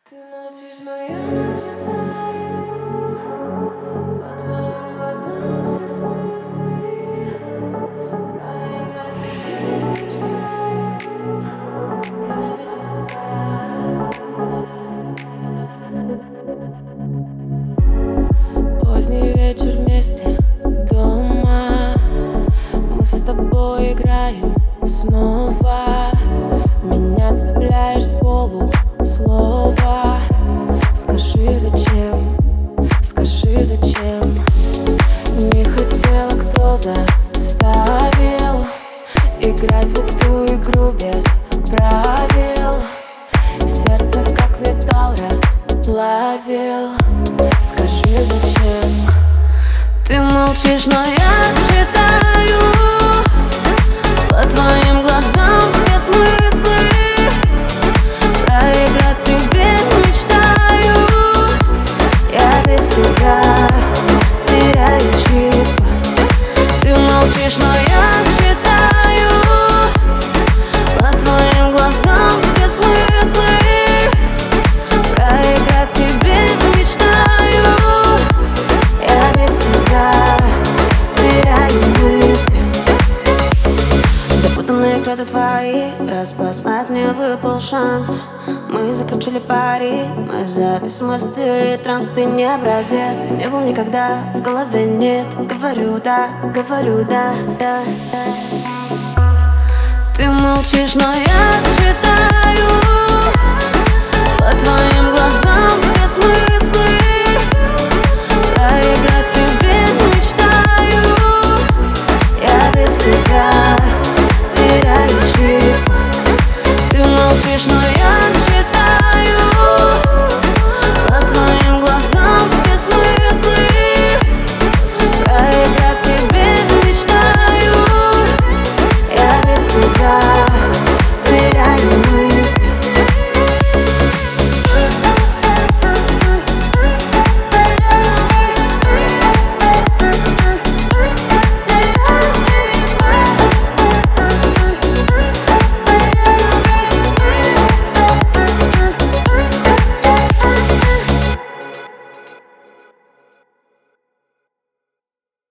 Ты молчишь, но я читаю по твоим глазам все смыслы. Проиграть тебе мечтаю я без тебя. Поздний вечер вместе дома, мы с тобой играем снова. Меня цепляешь с полу слова. Скажи зачем, скажи зачем. Не хотела, кто заставил играть в эту игру без правил. Сердце как металл расплавил. Скажи зачем. Ты молчишь, но я читаю по твоим глазам все смыслы. Проиграть тебе мечтаю я без тебя, теряю числа. Ты молчишь, но я читаю по твоим глазам все смыслы. Проиграть тебе мечтаю я без тебя, теряю мысли. Запутанные клетвы твои, распознать мне выпал шанс. Мы заключили пари, мы зависимости, транс. Ты не образец, не был никогда, в голове нет. Говорю да, да. Ты молчишь, но я читаю